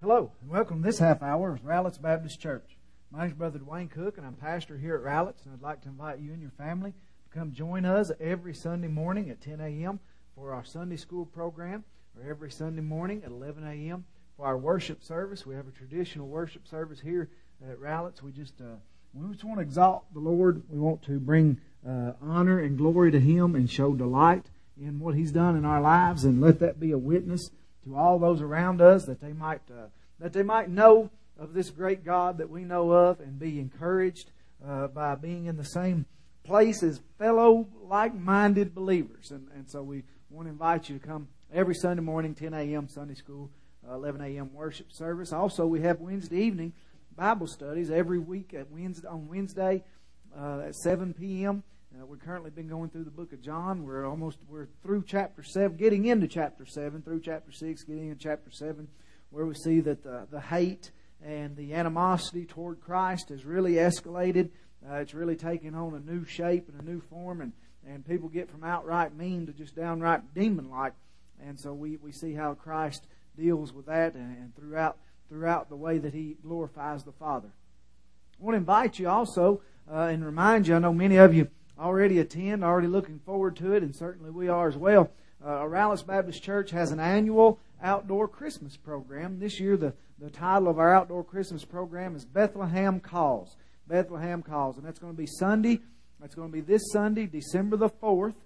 Hello, and welcome to this half hour of Rowlett's Baptist Church. My name is Brother Dwayne Cook, and I'm pastor here at Rowlett's, and I'd like to invite you and your family to come join us every Sunday morning at 10 a.m. for our Sunday school program, or every Sunday morning at 11 a.m. for our worship service. We have a traditional worship service here at Rowlett's. We just want to exalt the Lord. We want to bring honor and glory to Him and show delight in what He's done in our lives, and let that be a witness to all those around us, that they might know of this great God that we know of, and be encouraged by being in the same place as fellow like-minded believers. And so we want to invite you to come every Sunday morning, 10 a.m. Sunday school, 11 a.m. worship service. Also, we have Wednesday evening Bible studies every week on Wednesday at 7 p.m. We've currently been going through the book of John. We're through chapter 7, getting into chapter 7, through chapter 6, getting into chapter 7, where we see that the hate and the animosity toward Christ has really escalated. It's really taken on a new shape and a new form, and people get from outright mean to just downright demon-like. And so we see how Christ deals with that, and throughout the way that He glorifies the Father. I want to invite you also and remind you, I know many of you already attend, already looking forward to it, and certainly we are as well. Rowlett's Baptist Church has an annual outdoor Christmas program. This year the title of our outdoor Christmas program is Bethlehem Calls. Bethlehem Calls. And that's going to be Sunday. That's going to be this Sunday, December the 4th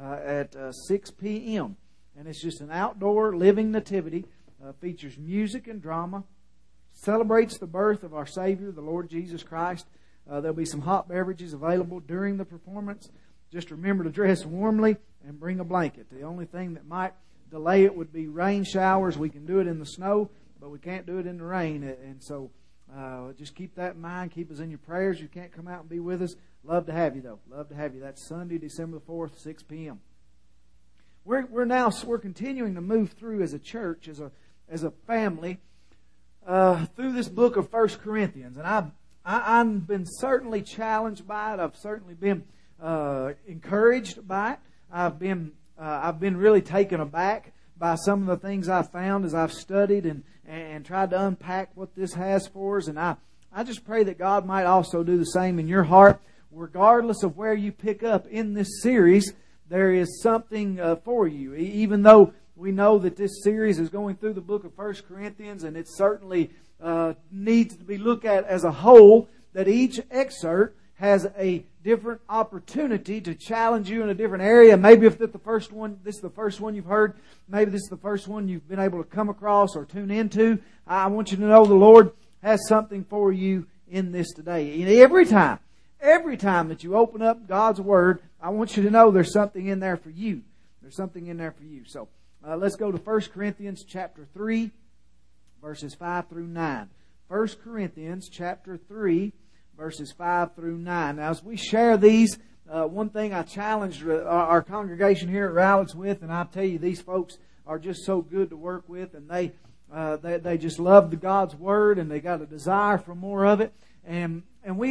at 6 p.m. And it's just an outdoor living nativity. Features music and drama. Celebrates the birth of our Savior, the Lord Jesus Christ. There'll be some hot beverages available during the performance. Just remember to dress warmly and bring a blanket. The only thing that might delay it would be rain showers. We can do it in the snow, but we can't do it in the rain. And so just keep that in mind. Keep us in your prayers. You can't come out and be with us. Love to have you, though. Love to have you. That's Sunday, December the 4th, 6 p.m. We're continuing to move through as a church, as a family, through this book of 1 Corinthians. And I've been certainly challenged by it. I've certainly been encouraged by it. I've been really taken aback by some of the things I've found as I've studied and tried to unpack what this has for us. And I just pray that God might also do the same in your heart. Regardless of where you pick up in this series, there is something for you. Even though we know that this series is going through the book of 1 Corinthians, and it certainly needs to be looked at as a whole, that each excerpt has a different opportunity to challenge you in a different area. Maybe if this is the first one you've heard, maybe this is the first one you've been able to come across or tune into. I want you to know the Lord has something for you in this today. And every time that you open up God's Word, I want you to know there's something in there for you. There's something in there for you. So let's go to 1 Corinthians chapter 3, verses 5 through 9. 1 Corinthians chapter 3, verses 5 through 9. Now, as we share these, one thing I challenged our congregation here at Rowlett's with, and I tell you, these folks are just so good to work with, and they just love the God's Word, and they got a desire for more of it. And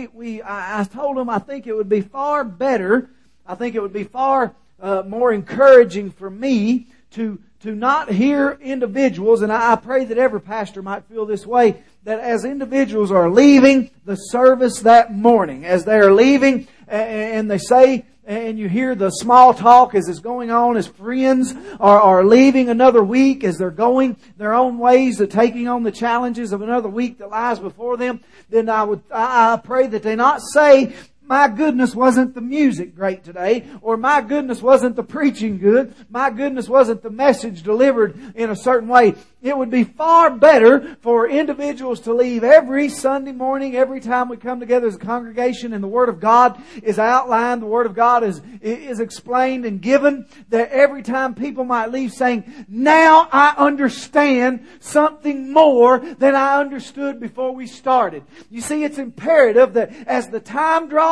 I told them I think it would be far better. I think it would be far more encouraging for me to not hear individuals, and I pray that every pastor might feel this way, that as individuals are leaving the service that morning, as they are leaving, and they say, and you hear the small talk as it's going on, as friends are leaving another week, as they're going their own ways, taking on the challenges of another week that lies before them, then I pray that they not say, my goodness, wasn't the music great today? Or my goodness, wasn't the preaching good? My goodness, wasn't the message delivered in a certain way? It would be far better for individuals to leave every Sunday morning, every time we come together as a congregation and the Word of God is outlined, the Word of God is explained and given, that every time people might leave saying, now I understand something more than I understood before we started. You see, it's imperative that as the time draws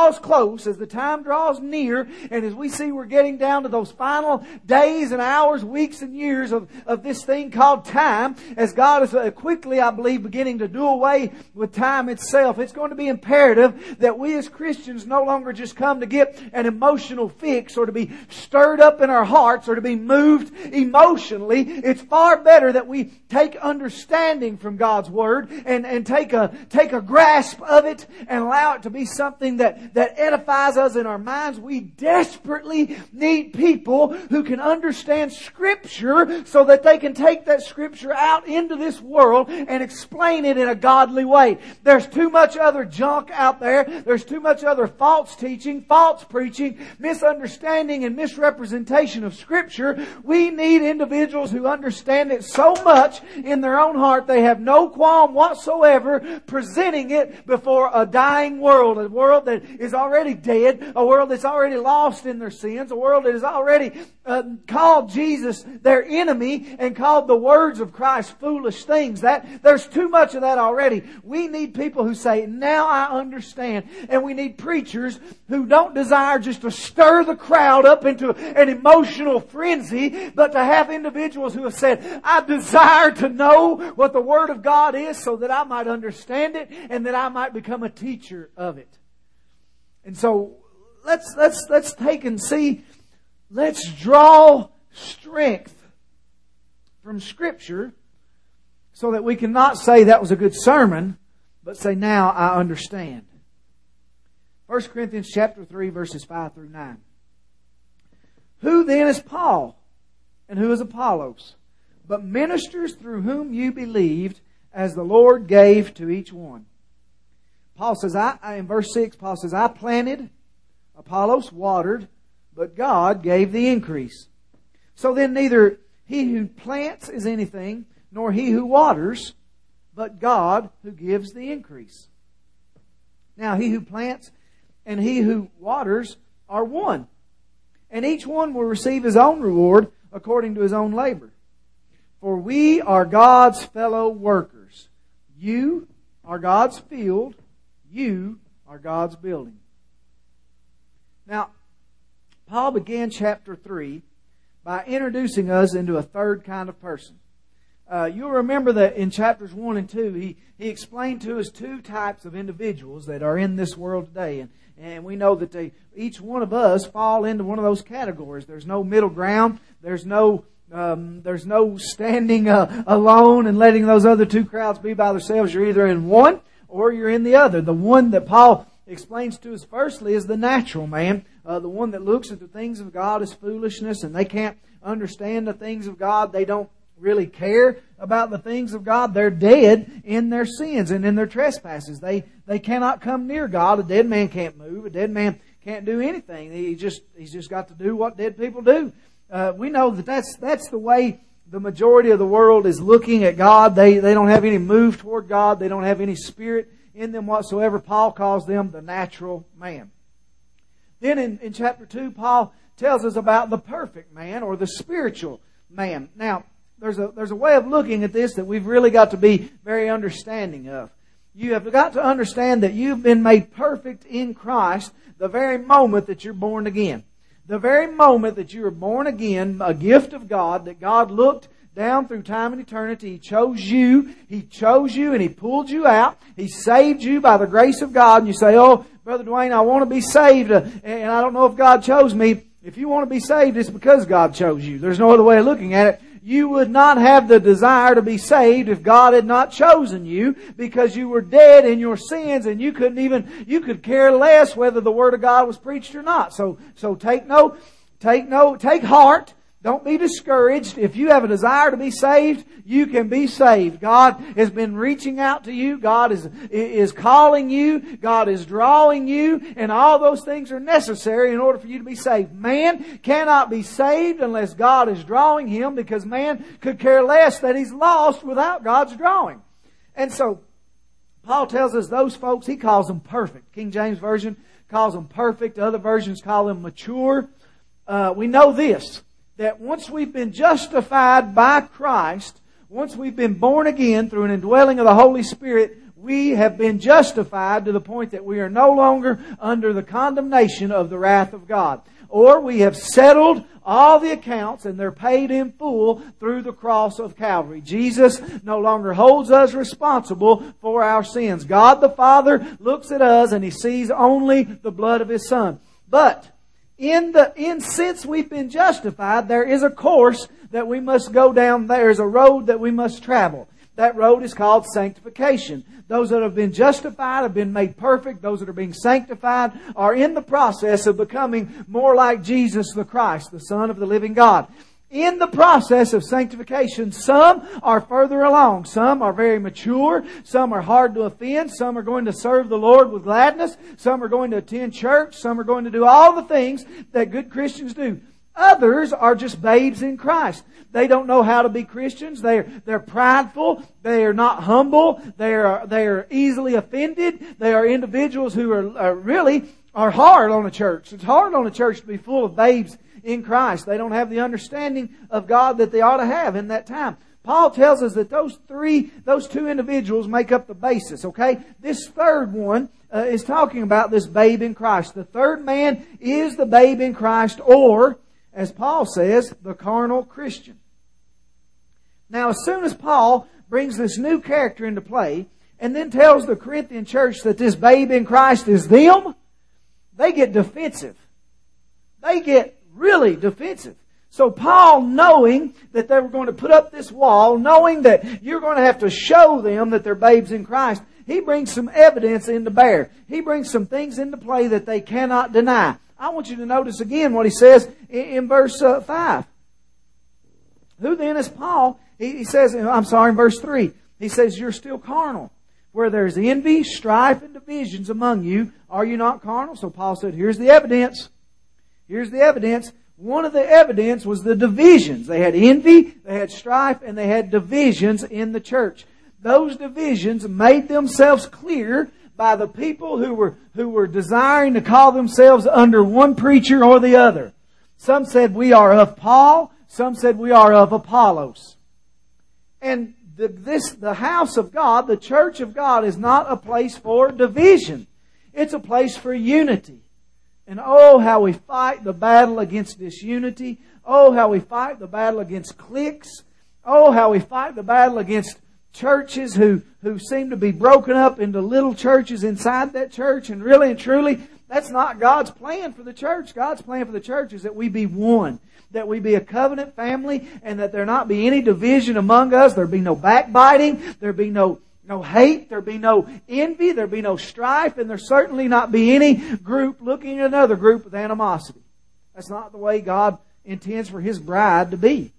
draws close, as the time draws near, and as we see we're getting down to those final days and hours, weeks and years of this thing called time, as God is quickly, I believe, beginning to do away with time itself, it's going to be imperative that we as Christians no longer just come to get an emotional fix or to be stirred up in our hearts or to be moved emotionally. It's far better that we take understanding from God's Word and take a grasp of it and allow it to be something that edifies us in our minds. We desperately need people who can understand Scripture so that they can take that Scripture out into this world and explain it in a godly way. There's too much other junk out there. There's too much other false teaching, false preaching, misunderstanding and misrepresentation of Scripture. We need individuals who understand it so much in their own heart they have no qualm whatsoever presenting it before a dying world, a world that is already dead, a world that's already lost in their sins, a world that has already called Jesus their enemy and called the words of Christ foolish things. There's too much of that already. We need people who say, now I understand. And we need preachers who don't desire just to stir the crowd up into an emotional frenzy, but to have individuals who have said, I desire to know what the Word of God is so that I might understand it and that I might become a teacher of it. And so let's take and see, let's draw strength from Scripture so that we can not say that was a good sermon, but say, now I understand. 1 Corinthians chapter 3, verses 5 through 9. Who then is Paul? And who is Apollos? But ministers through whom you believed, as the Lord gave to each one. Paul says, in verse 6, Paul says, I planted, Apollos watered, but God gave the increase. So then neither he who plants is anything, nor he who waters, but God who gives the increase. Now he who plants and he who waters are one, and each one will receive his own reward according to his own labor. For we are God's fellow workers. You are God's field. You are God's building. Now, Paul began chapter 3 by introducing us into a third kind of person. You'll remember that in chapters 1 and 2, he explained to us two types of individuals that are in this world today. And we know that each one of us fall into one of those categories. There's no middle ground. There's no standing alone and letting those other two crowds be by themselves. You're either in one or you're in the other. The one that Paul explains to us firstly is the natural man. The one that looks at the things of God as foolishness, and they can't understand the things of God. They don't really care about the things of God. They're dead in their sins and in their trespasses. They cannot come near God. A dead man can't move. A dead man can't do anything. He's just got to do what dead people do. We know that's the way the majority of the world is looking at God. They don't have any move toward God. They don't have any spirit in them whatsoever. Paul calls them the natural man. Then in chapter 2, Paul tells us about the perfect man or the spiritual man. Now, there's a way of looking at this that we've really got to be very understanding of. You have got to understand that you've been made perfect in Christ the very moment that you're born again. The very moment that you were born again, a gift of God, that God looked down through time and eternity. He chose you and He pulled you out. He saved you by the grace of God. And you say, oh, Brother Dwayne, I want to be saved and I don't know if God chose me. If you want to be saved, it's because God chose you. There's no other way of looking at it. You would not have the desire to be saved if God had not chosen you, because you were dead in your sins and you could care less whether the Word of God was preached or not. So take heart. Don't be discouraged. If you have a desire to be saved, you can be saved. God has been reaching out to you. God is calling you. God is drawing you. And all those things are necessary in order for you to be saved. Man cannot be saved unless God is drawing him, because man could care less that he's lost without God's drawing. And so Paul tells us those folks, he calls them perfect. King James Version calls them perfect. Other versions call them mature. We know this, that once we've been justified by Christ, once we've been born again through an indwelling of the Holy Spirit, we have been justified to the point that we are no longer under the condemnation of the wrath of God. Or we have settled all the accounts and they're paid in full through the cross of Calvary. Jesus no longer holds us responsible for our sins. God the Father looks at us and He sees only the blood of His Son. But since we've been justified, there is a course that we must go down. There is a road that we must travel. That road is called sanctification. Those that have been justified, have been made perfect, those that are being sanctified, are in the process of becoming more like Jesus the Christ, the Son of the living God. In the process of sanctification, some are further along. Some are very mature. Some are hard to offend. Some are going to serve the Lord with gladness. Some are going to attend church. Some are going to do all the things that good Christians do. Others are just babes in Christ. They don't know how to be Christians. They're prideful. They are not humble. They are easily offended. They are individuals who are really hard on a church. It's hard on a church to be full of babes in Christ. They don't have the understanding of God that they ought to have in that time. Paul tells us that those two individuals make up the basis, okay? This third one is talking about this babe in Christ. The third man is the babe in Christ, or, as Paul says, the carnal Christian. Now, as soon as Paul brings this new character into play, and then tells the Corinthian church that this babe in Christ is them, they get defensive. They get really defensive. So Paul, knowing that they were going to put up this wall, knowing that you're going to have to show them that they're babes in Christ, he brings some evidence into bear. He brings some things into play that they cannot deny. I want you to notice again what he says in verse 5. Who then is Paul? He says, in verse 3. He says, you're still carnal. Where there's envy, strife, and divisions among you, are you not carnal? So Paul said, here's the evidence. Here's the evidence. One of the evidence was the divisions. They had envy, they had strife, and they had divisions in the church. Those divisions made themselves clear by the people who were desiring to call themselves under one preacher or the other. Some said we are of Paul, some said we are of Apollos. And the house of God, the church of God, is not a place for division. It's a place for unity. And oh, how we fight the battle against disunity. Oh, how we fight the battle against cliques. Oh, how we fight the battle against churches who seem to be broken up into little churches inside that church. And really and truly, that's not God's plan for the church. God's plan for the church is that we be one. That we be a covenant family, and that there not be any division among us. There be no backbiting. There be no hate. There be no envy. There be no strife. And there certainly not be any group looking at another group with animosity. That's not the way God intends for His bride to be.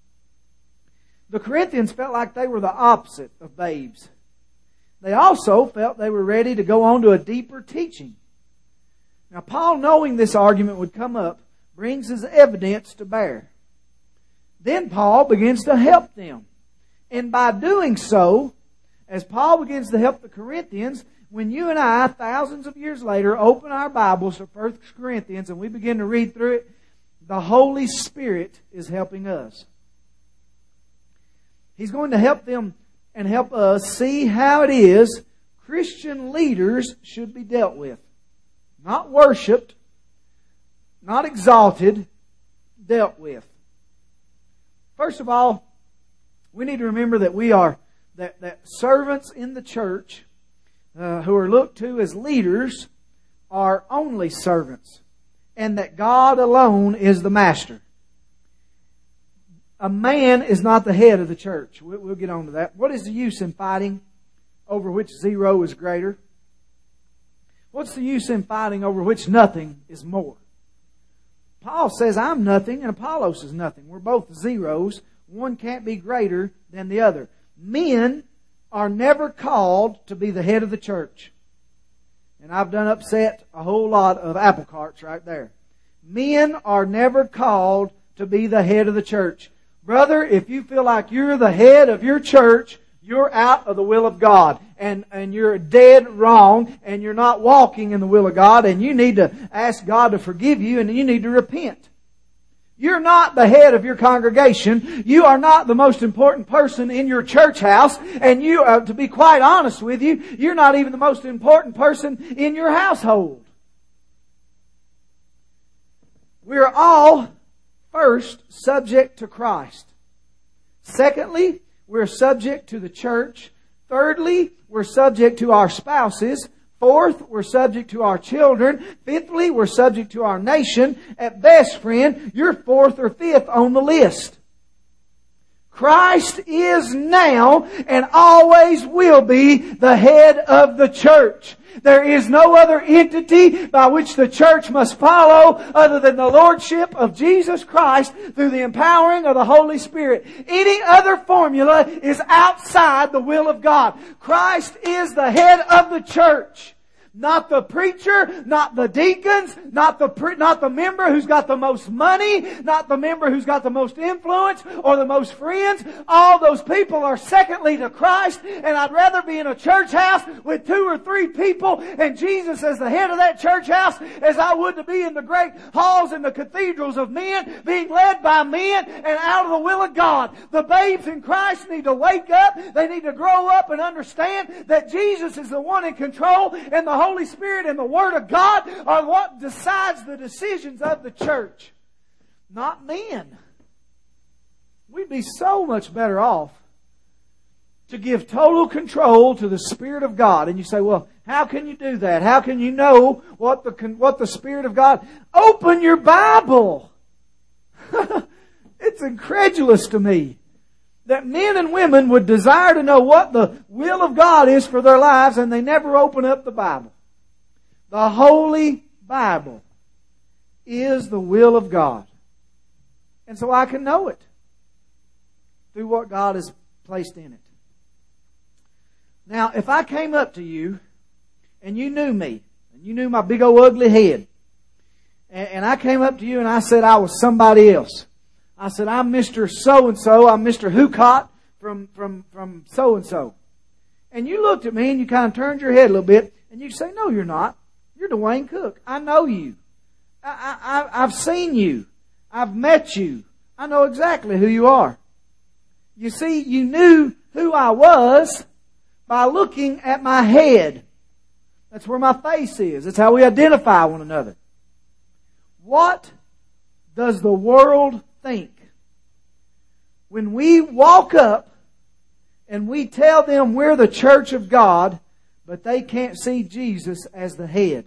The Corinthians felt like they were the opposite of babes. They also felt they were ready to go on to a deeper teaching. Now, Paul, knowing this argument would come up, brings his evidence to bear. Then Paul begins to help them. And by doing so, as Paul begins to help the Corinthians, when you and I, thousands of years later, open our Bibles to 1 Corinthians and we begin to read through it, the Holy Spirit is helping us. He's going to help them and help us see how it is Christian leaders should be dealt with. Not worshipped, not exalted, dealt with. First of all, we need to remember that we are that servants in the church who are looked to as leaders are only servants, and that God alone is the master. A man is not the head of the church. We'll get on to that. What is the use in fighting over which zero is greater? What's the use in fighting over which nothing is more? Paul says, I'm nothing and Apollos is nothing. We're both zeros. One can't be greater than the other. Men are never called to be the head of the church. And I've done upset a whole lot of apple carts right there. Men are never called to be the head of the church. Brother, if you feel like you're the head of your church, you're out of the will of God. And you're dead wrong. And you're not walking in the will of God. And you need to ask God to forgive you. And you need to repent. You're not the head of your congregation. You are not the most important person in your church house. And you, to be quite honest with you, you're not even the most important person in your household. We're all, first, subject to Christ. Secondly, we're subject to the church. Thirdly, we're subject to our spouses. Fourth, we're subject to our children. Fifthly, we're subject to our nation. At best, friend, you're fourth or fifth on the list. Christ is now and always will be the head of the church. There is no other entity by which the church must follow other than the Lordship of Jesus Christ through the empowering of the Holy Spirit. Any other formula is outside the will of God. Christ is the head of the church. Not the preacher, not the deacons, not the member who's got the most money, not the member who's got the most influence or the most friends. All those people are secondly to Christ, and I'd rather be in a church house with 2 or 3 people and Jesus as the head of that church house as I would to be in the great halls and the cathedrals of men, being led by men and out of the will of God. The babes in Christ need to wake up. They need to grow up and understand that Jesus is the one in control, and the Holy Spirit and the Word of God are what decides the decisions of the church, not men. We'd be so much better off to give total control to the Spirit of God. And you say, well, how can you do that? How can you know what the Spirit of God... Open your Bible! It's incredulous to me that men and women would desire to know what the will of God is for their lives, and they never open up the Bible. The Holy Bible is the will of God. And so I can know it through what God has placed in it. Now, if I came up to you and you knew me, and you knew my big old ugly head, and I came up to you and I said I was somebody else. I said, I'm Mr. So-and-so, I'm Mr. Hucott from so-and-so. And you looked at me and you kind of turned your head a little bit and you say, no, you're not. You're Dwayne Cook. I know you. I've seen you. I've met you. I know exactly who you are. You see, you knew who I was by looking at my head. That's where my face is. That's how we identify one another. What does the world think when we walk up and we tell them we're the church of God, but they can't see Jesus as the head?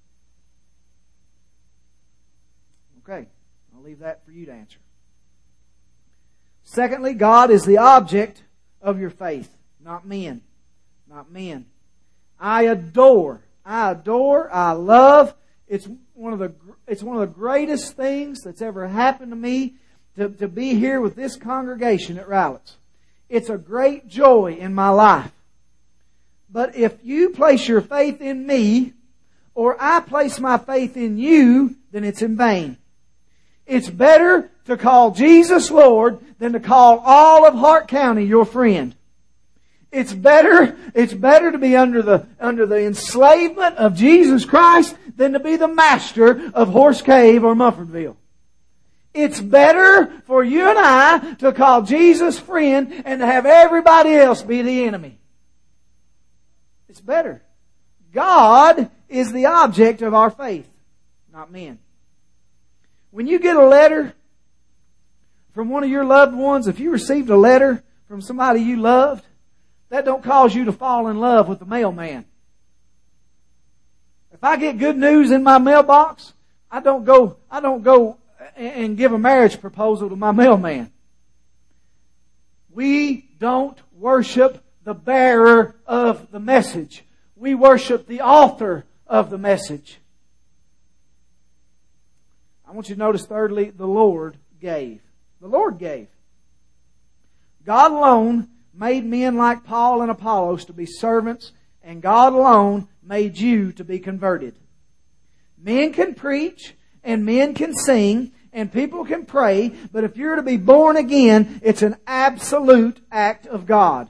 Okay, I'll leave that for you to answer. Secondly, God is the object of your faith, not men. Not men. I adore, I love. It's one of the greatest things that's ever happened to me to be here with this congregation at Rowlett's. It's a great joy in my life. But if you place your faith in me, or I place my faith in you, then it's in vain. It's better to call Jesus Lord than to call all of Hart County your friend. It's better to be under the enslavement of Jesus Christ than to be the master of Horse Cave or Mumfordville. It's better for you and I to call Jesus friend and to have everybody else be the enemy. It's better. God is the object of our faith, not men. When you get a letter from one of your loved ones, if you received a letter from somebody you loved, that don't cause you to fall in love with the mailman. If I get good news in my mailbox, I don't go and give a marriage proposal to my mailman. We don't worship the bearer of the message. We worship the author of the message. I want you to notice thirdly, the Lord gave. The Lord gave. God alone made men like Paul and Apollos to be servants, and God alone made you to be converted. Men can preach, and men can sing, and people can pray, but if you're to be born again, it's an absolute act of God.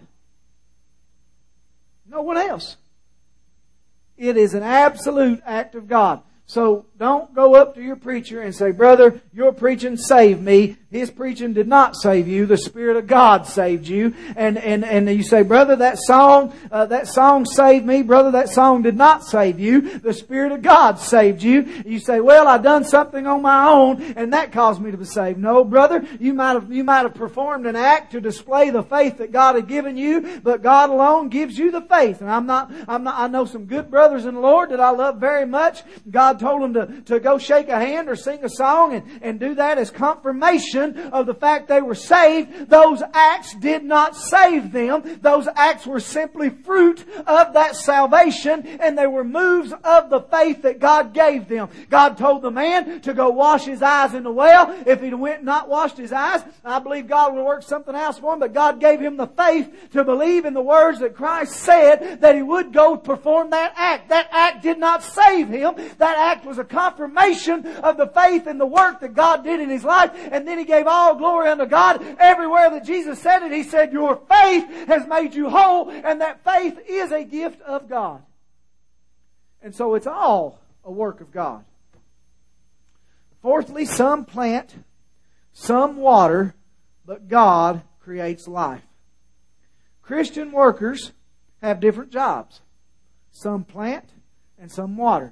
No one else. It is an absolute act of God. So don't go up to your preacher and say, brother, your preaching saved me. His preaching did not save you. The Spirit of God saved you. And you say, brother, that song saved me. Brother, that song did not save you. The Spirit of God saved you. You say, well, I done something on my own and that caused me to be saved. No, brother, you might have performed an act to display the faith that God had given you, but God alone gives you the faith. And I know some good brothers in the Lord that I love very much. God told them to go shake a hand or sing a song and do that as confirmation of the fact they were saved. Those acts did not save them. Those acts were simply fruit of that salvation, and they were moves of the faith that God gave them. God told the man to go wash his eyes in the well. If he went and not washed his eyes, I believe God would work something else for him, but God gave him the faith to believe in the words that Christ said that he would go perform that act. That act did not save him. That act was a confirmation of the faith and the work that God did in his life. And then he gave all glory unto God. Everywhere that Jesus said it, he said, your faith has made you whole, and that faith is a gift of God. And so it's all a work of God. Fourthly, some plant, some water, but God creates life. Christian workers have different jobs. Some plant and some water.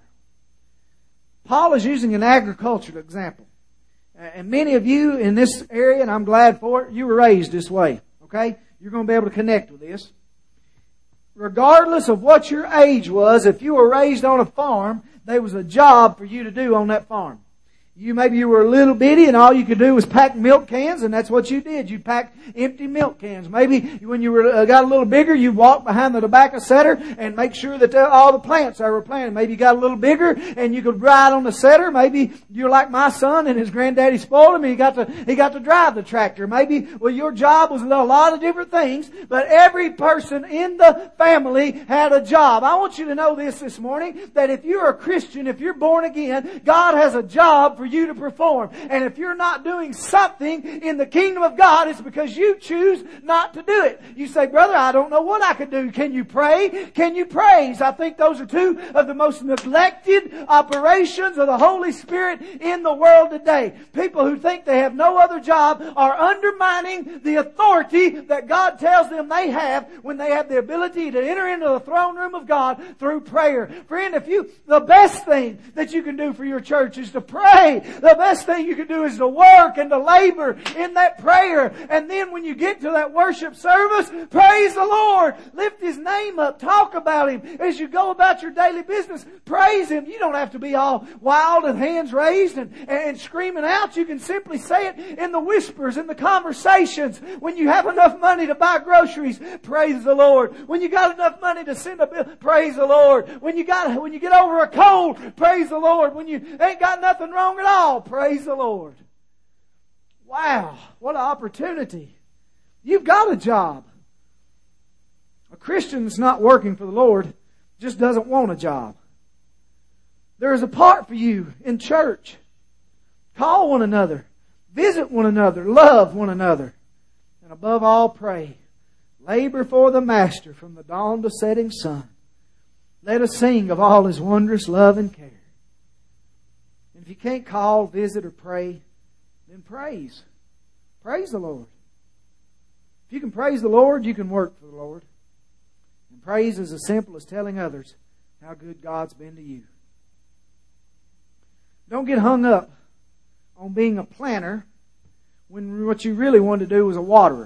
Paul is using an agricultural example. And many of you in this area, and I'm glad for it, you were raised this way. Okay? You're going to be able to connect with this. Regardless of what your age was, if you were raised on a farm, there was a job for you to do on that farm. Maybe you were a little bitty and all you could do was pack milk cans, and that's what you did. You packed empty milk cans. Maybe when you got a little bigger, you walked behind the tobacco setter and make sure that all the plants they were planted. Maybe you got a little bigger and you could ride on the setter. Maybe you're like my son and his granddaddy spoiled him and he got to drive the tractor. Maybe, your job was a lot of different things, but every person in the family had a job. I want you to know this morning, that if you're a Christian, if you're born again, God has a job for you to perform. And if you're not doing something in the kingdom of God, it's because you choose not to do it. You say, brother, I don't know what I could do. Can you pray? Can you praise? I think those are two of the most neglected operations of the Holy Spirit in the world today. People who think they have no other job are undermining the authority that God tells them they have when they have the ability to enter into the throne room of God through prayer. Friend, the best thing that you can do for your church is to pray. The best thing you can do is to work and to labor in that prayer. And then when you get to that worship service, praise the Lord. Lift His name up. Talk about Him. As you go about your daily business, praise Him. You don't have to be all wild and hands raised and screaming out. You can simply say it in the whispers, in the conversations. When you have enough money to buy groceries, praise the Lord. When you got enough money to send a bill, praise the Lord. When you get over a cold, praise the Lord. When you ain't got nothing wrong at all, praise the Lord. Wow, what an opportunity. You've got a job. A Christian that's not working for the Lord just doesn't want a job. There is a part for you in church. Call one another. Visit one another. Love one another. And above all, pray. Labor for the Master from the dawn to setting sun. Let us sing of all His wondrous love and care. If you can't call, visit, or pray, then praise. Praise the Lord. If you can praise the Lord, you can work for the Lord. And praise is as simple as telling others how good God's been to you. Don't get hung up on being a planter when what you really want to do is a waterer.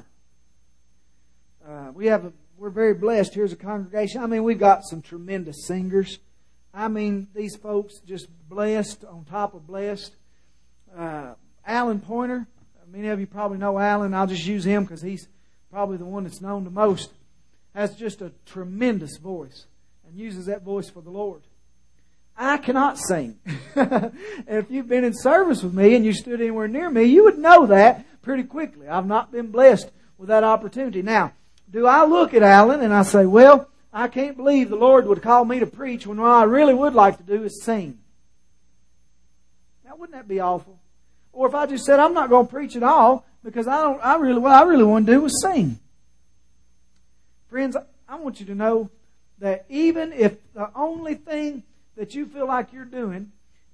We're very blessed here as a congregation. I mean, we've got some tremendous singers. I mean, these folks just blessed on top of blessed. Alan Pointer. Many of you probably know Alan. I'll just use him because he's probably the one that's known the most. Has just a tremendous voice and uses that voice for the Lord. I cannot sing. If you've been in service with me and you stood anywhere near me, you would know that pretty quickly. I've not been blessed with that opportunity. Now, do I look at Alan and I say, well, I can't believe the Lord would call me to preach when what I really would like to do is sing. Now, wouldn't that be awful? Or if I just said, I'm not going to preach at all because what I really want to do is sing. Friends, I want you to know that even if the only thing that you feel like you're doing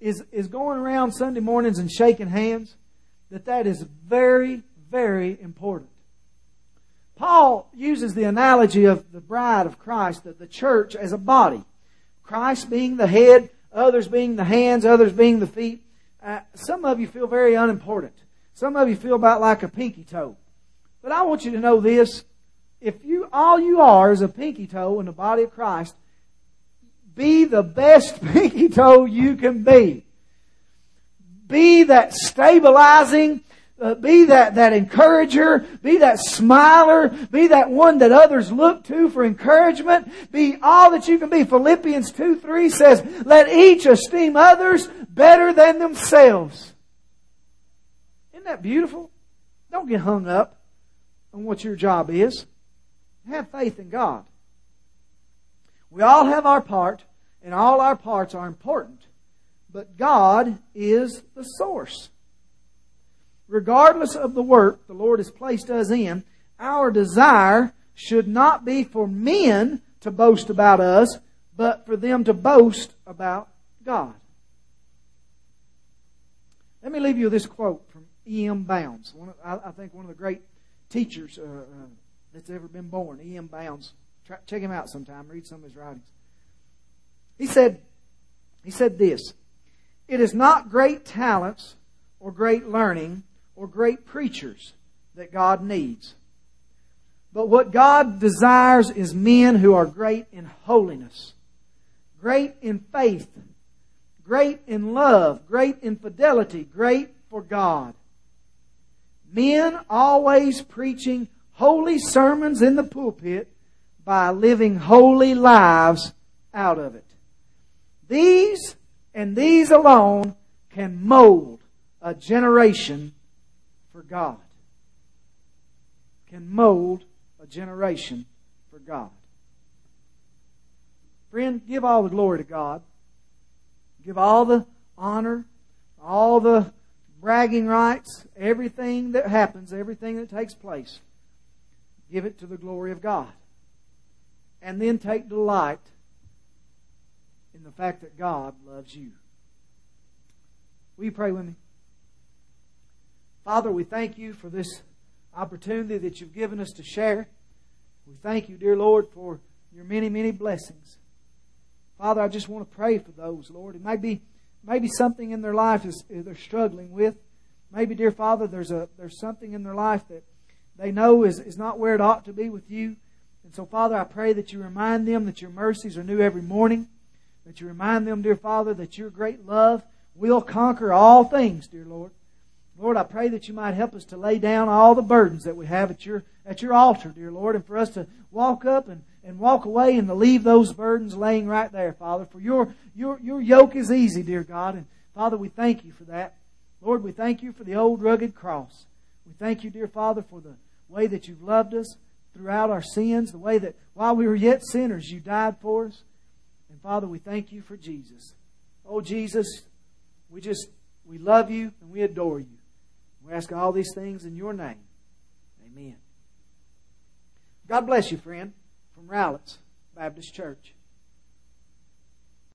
is going around Sunday mornings and shaking hands, that is very, very important. Paul uses the analogy of the bride of Christ, the church as a body. Christ being the head, others being the hands, others being the feet. Some of you feel very unimportant. Some of you feel about like a pinky toe. But I want you to know this. If all you are is a pinky toe in the body of Christ, be the best pinky toe you can be. Be that stabilizing, be that encourager, be that smiler, be that one that others look to for encouragement. Be all that you can be. Philippians 2:3 says, let each esteem others better than themselves. Isn't that beautiful? Don't get hung up on what your job is. Have faith in God. We all have our part, and all our parts are important. But God is the source. Regardless of the work the Lord has placed us in, our desire should not be for men to boast about us, but for them to boast about God. Let me leave you with this quote from E.M. Bounds. I think one of the great teachers that's ever been born. E.M. Bounds. Check him out sometime. Read some of his writings. He said this, it is not great talents or great learning or great preachers that God needs. But what God desires is men who are great in holiness, great in faith, great in love, great in fidelity, great for God. Men always preaching holy sermons in the pulpit by living holy lives out of it. These and these alone can mold a generation for God. Can mold a generation for God. Friend, give all the glory to God. Give all the honor, all the bragging rights, everything that happens, everything that takes place. Give it to the glory of God. And then take delight in the fact that God loves you. Will you pray with me? Father, we thank you for this opportunity that you've given us to share. We thank you, dear Lord, for your many, many blessings. Father, I just want to pray for those, Lord. It may be something in their life is they're struggling with. Maybe, dear Father, there's something in their life that they know is not where it ought to be with you. And so, Father, I pray that you remind them that your mercies are new every morning. That you remind them, dear Father, that your great love will conquer all things, dear Lord. Lord, I pray that you might help us to lay down all the burdens that we have at your altar, dear Lord, and for us to walk up and walk away and to leave those burdens laying right there, Father. For your yoke is easy, dear God. And Father, we thank you for that. Lord, we thank you for the old rugged cross. We thank you, dear Father, for the way that you've loved us throughout our sins, the way that while we were yet sinners, you died for us. And Father, we thank you for Jesus. Oh, Jesus, we love you and we adore you. We ask all these things in your name. Amen. God bless you, friend, from Rowlett's Baptist Church.